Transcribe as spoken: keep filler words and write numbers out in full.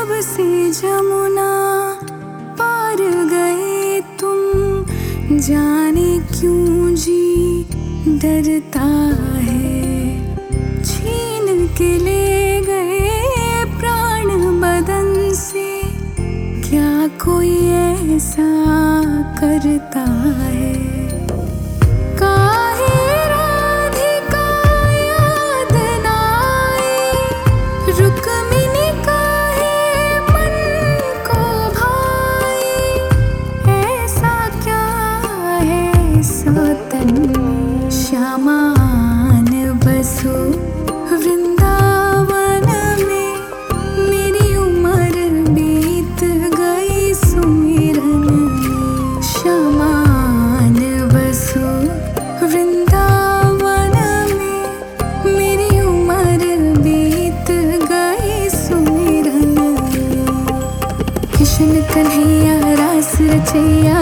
जब से जमुना पार गए तुम, जाने क्यों जी डरता है। छीन के ले गए प्राण बदन से, क्या कोई ऐसा करता है। श्यामान बसो वृंदावन में, मेरी उम्र बीत गई सुमिरन में। श्यामान बसो वृंदावन में, मेरी उम्र बीत गई सुमिरन में। कृष्ण कन्हैया रास रचैया,